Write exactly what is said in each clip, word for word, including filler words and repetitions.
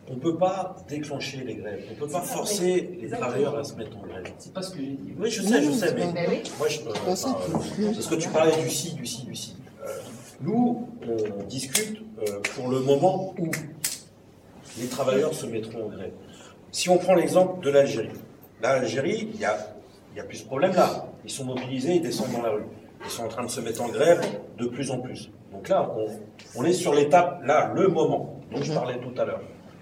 on ne peut pas déclencher les grèves, on ne peut pas forcer les travailleurs à se mettre en grève. C'est pas ce que j'ai dit. Oui, je sais, je Non, sais, c'est mais pas- moi, je, euh, enfin, euh, parce que tu parlais du si, du si, du si. Euh, nous, on discute euh, pour le moment où les travailleurs se mettront en grève. Si on prend l'exemple de l'Algérie, l'Algérie, il y a, il y a plus ce problème-là. Ils sont mobilisés, ils descendent dans la rue. Ils sont en train de se mettre en grève de plus en plus. Donc là, on, on est sur l'étape, là, le moment dont je parlais tout à l'heure.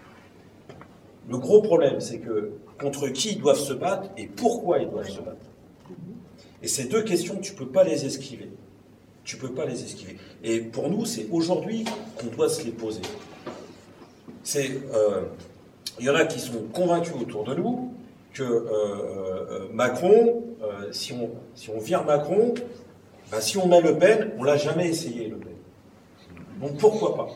Le gros problème, c'est que contre qui ils doivent se battre et pourquoi ils doivent se battre. Et ces deux questions, tu ne peux pas les esquiver. Tu ne peux pas les esquiver. Et pour nous, c'est aujourd'hui qu'on doit se les poser. C'est, euh, il y en a qui sont convaincus autour de nous que euh, euh, Macron, euh, si, on, si on vire Macron, ben, si on met Le Pen, on ne l'a jamais essayé, Le Pen. Donc pourquoi pas?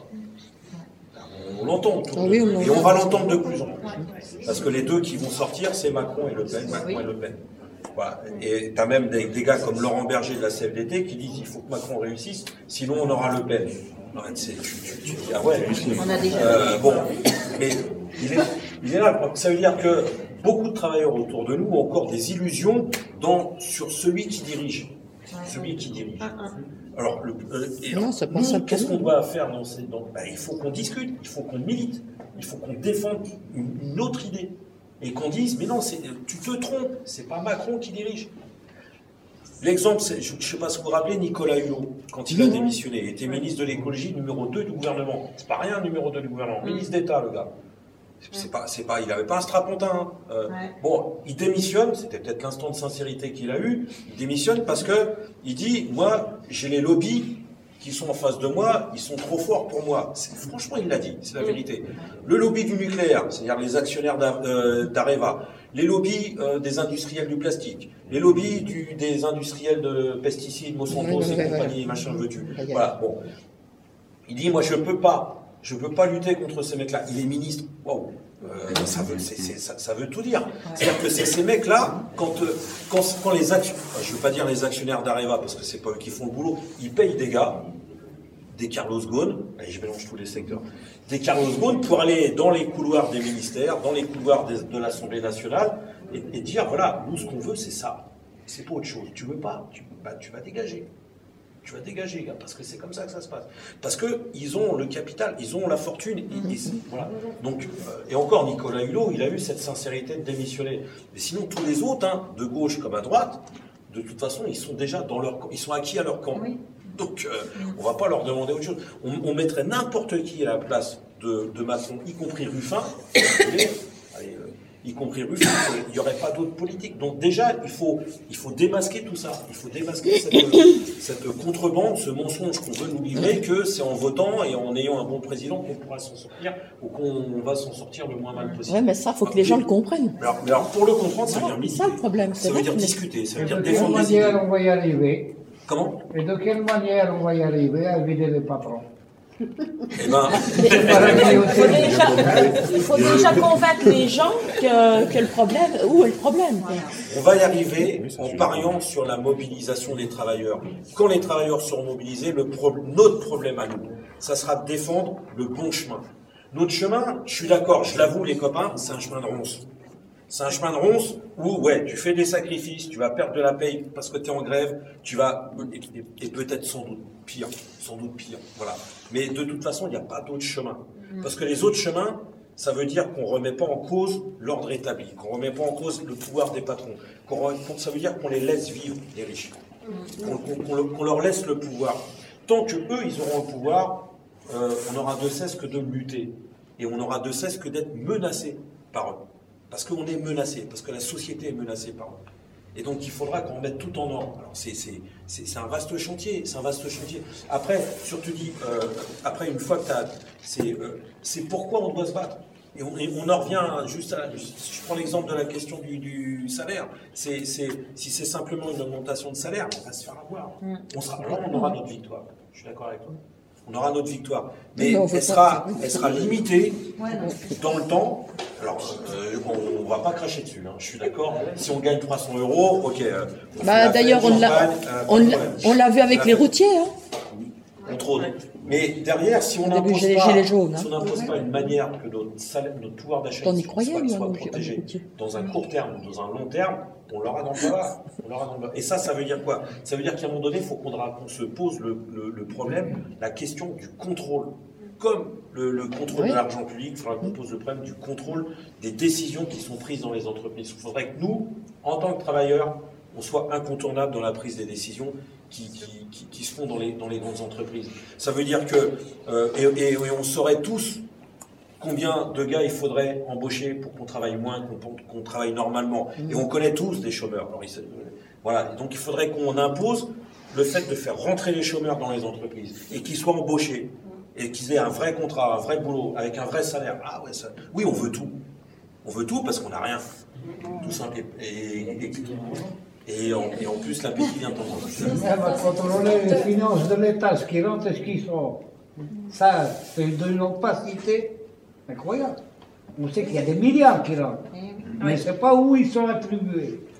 On l'entend autour Ah de oui, nous. on Et on l'entend. va l'entendre de plus en plus. Parce que les deux qui vont sortir, c'est Macron et Le Pen. Macron et Le Pen. Voilà. Et tu as même des, des gars comme Laurent Berger de la C F D T qui disent il faut que Macron réussisse, sinon on aura Le Pen. Ouais, tu, tu, tu dis, ah ouais, On a déjà euh, bon, mais il est, il est là. Ça veut dire que beaucoup de travailleurs autour de nous ont encore des illusions dans, sur celui qui dirige. Celui qui dirige. Alors, le, euh, et Non, alors, c'est pas nous, ça. qu'est-ce qu'on doit faire dans ces... Dans, ben, il faut qu'on discute, il faut qu'on milite, il faut qu'on défende une, une autre idée. Et qu'on dise, mais non, c'est, tu te trompes, c'est pas Macron qui dirige. L'exemple, c'est, je ne sais pas si vous vous rappelez, Nicolas Hulot, quand il a démissionné, il était ministre de l'écologie numéro deux du gouvernement. C'est pas rien, numéro deux du gouvernement. Ministre d'État, le gars. C'est pas, c'est pas, il n'avait pas un strapontin. Hein. Euh, Ouais. Bon, il démissionne, c'était peut-être l'instant de sincérité qu'il a eu. Il démissionne parce que il dit, moi, j'ai les lobbies qui sont en face de moi, ils sont trop forts pour moi. C'est, franchement, il l'a dit, c'est la vérité. Le lobby du nucléaire, c'est-à-dire les actionnaires d'A- euh, d'Areva, les lobbies euh, des industriels du plastique, les lobbies du, des industriels de pesticides, Monsanto, Ouais, et ouais, ouais, compagnie, ouais. machin veux-tu. Ouais, ouais. Voilà, bon. Il dit, moi, je peux pas. Je ne peux pas lutter contre ces mecs-là. Il est ministre. Waouh. Euh, ça, veut, c'est, c'est, ça, ça veut tout dire. C'est-à-dire que c'est ces mecs-là, quand, euh, quand, quand les actionnaires, je ne veux pas dire les actionnaires d'Areva, parce que c'est pas eux qui font le boulot, ils payent des gars, des Carlos Ghosn, allez, je mélange tous les secteurs, des Carlos Ghosn pour aller dans les couloirs des ministères, dans les couloirs des, de l'Assemblée nationale, et, et dire, voilà, nous, ce qu'on veut, c'est ça. C'est pas autre chose. Tu veux pas, tu, bah, tu vas dégager. Tu vas dégager, gars, parce que c'est comme ça que ça se passe. Parce qu'ils ont le capital, ils ont la fortune. Ils, ils- voilà. Donc, euh, et encore, Nicolas Hulot, il a eu cette sincérité de démissionner. Mais sinon, tous les autres, hein, de gauche comme à droite, de toute façon, ils sont déjà dans leur camp. Ils sont acquis à leur camp. Oui. Donc, euh, on ne va pas leur demander autre chose. On, on mettrait n'importe qui à la place de, de Macron, y compris Ruffin, si vous voulez, allez, euh, y compris Ruffin, il n'y aurait pas d'autre politique. Donc déjà, il faut, il faut démasquer tout ça. Il faut démasquer cette, cette contrebande, ce mensonge qu'on veut nous livrer, que c'est en votant et en ayant un bon président qu'on pourra s'en sortir, ou qu'on va s'en sortir le moins mal possible. Ouais, mais ça, faut que les gens le comprennent. Alors, mais alors, pour le comprendre, ça veut dire C'est militer. ça le problème. C'est Ça veut vrai dire que- discuter, ça Et veut dire de quelle défendre les idées. manière on va y arriver? Comment? Et de quelle manière on va y arriver à vider les patrons? Eh ben, Il faut déjà, il faut déjà convaincre les gens que, que le problème, où est le problème. quoi. on va y arriver en pariant sur la mobilisation des travailleurs. Quand les travailleurs seront mobilisés, le pro- notre problème à nous, ça sera de défendre le bon chemin. Notre chemin, je suis d'accord, je l'avoue les copains, c'est un chemin de ronce. C'est un chemin de ronce où, ouais, tu fais des sacrifices, tu vas perdre de la paye parce que tu es en grève, tu vas, et, et- et peut-être sans doute pire, sans doute pire, voilà. Mais de toute façon, il n'y a pas d'autre chemin. Parce que les autres chemins, ça veut dire qu'on ne remet pas en cause l'ordre établi, qu'on ne remet pas en cause le pouvoir des patrons, qu'on re- qu'on- ça veut dire qu'on les laisse vivre, les riches, qu'on qu'on- qu'on le- qu'on leur laisse le pouvoir. Tant que eux, ils auront le pouvoir, euh, on n'aura de cesse que de lutter, et on n'aura de cesse que d'être menacé par eux. Parce qu'on est menacé, parce que la société est menacée par eux. Et donc il faudra qu'on mette tout en ordre. Alors c'est, c'est, c'est, c'est un vaste chantier, c'est un vaste chantier. Après, surtout dit, euh, après une fois que tu as... C'est, euh, c'est pourquoi on doit se battre. Et on, et on en revient juste à... Je prends l'exemple de la question du, du salaire. C'est, c'est, si c'est simplement une augmentation de salaire, on va se faire avoir. On sera, là, on aura notre victoire. Je suis d'accord avec toi. On aura notre victoire. Mais Non, on veut elle pas. sera, elle sera limitée Ouais, non. dans le temps. Alors, euh, on ne va pas cracher dessus, hein, je suis d'accord. Si on gagne trois cents euros, ok. euh, on fait Bah, la d'ailleurs, fête, on l'a, champagne, euh, pas on de l'a, problème. on l'a vu avec La les fête. routiers. Hein. Entre autres. Mais derrière, si on Au début, n'impose j'ai les pas, gilets jaunes, hein. si on n'impose pas une manière que notre, salaire, notre pouvoir d'achat T'en y soit, croyais, soit, lui, soit hein, protégé au- au- dans un court terme ou dans un long terme, on l'aura dans le bas. On l'aura dans le bas. Et ça, ça veut dire quoi? Ça veut dire qu'à un moment donné, il faut qu'on qu'on se pose le, le, le problème, la question du contrôle. Comme le, le contrôle Oui. de l'argent public, il faudra qu'on pose le problème du contrôle des décisions qui sont prises dans les entreprises. Il faudrait que nous, en tant que travailleurs, on soit incontournable dans la prise des décisions qui, qui, qui, qui se font dans les, dans les grandes entreprises. Ça veut dire que, euh, et, et, et on saurait tous combien de gars il faudrait embaucher pour qu'on travaille moins, qu'on qu'on travaille normalement. Et on connaît tous des chômeurs. Alors, il, voilà. Donc il faudrait qu'on impose le fait de faire rentrer les chômeurs dans les entreprises et qu'ils soient embauchés et qu'ils aient un vrai contrat, un vrai boulot, avec un vrai salaire. Ah ouais, ça, oui, on veut tout. On veut tout parce qu'on n'a rien. Tout simple. Et, et, et, en, et en plus, l'appétit vient de temps en temps. Elle va contrôler les finances de l'État, ce qui rentre et ce qui sort. Ça, c'est d'une opacité incroyable. On sait qu'il y a des milliards qui rentrent, mais on ne sait pas où ils sont attribués.